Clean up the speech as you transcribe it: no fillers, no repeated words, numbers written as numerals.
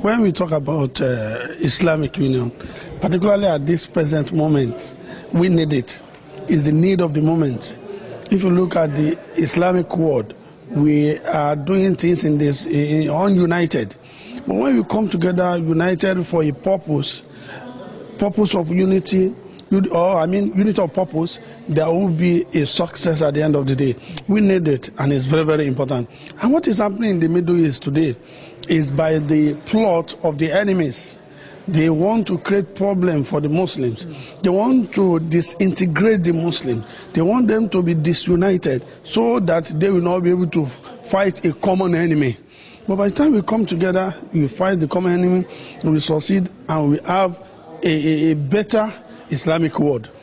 When we talk about Islamic Union, particularly at this present moment, we need it. It's the need of the moment. If you look at the Islamic world, we are doing things in this ununited. But when we come together united for a purpose of unity, unity of purpose, there will be a success at the end of the day. We need it, and it's very, very important. And what is happening in the Middle East today is by the plot of the enemies. They want to create problem for the Muslims. They want to disintegrate the Muslims. They want them to be disunited so that they will not be able to fight a common enemy. But by the time we come together, we fight the common enemy, we succeed, and we have a better Islamic world.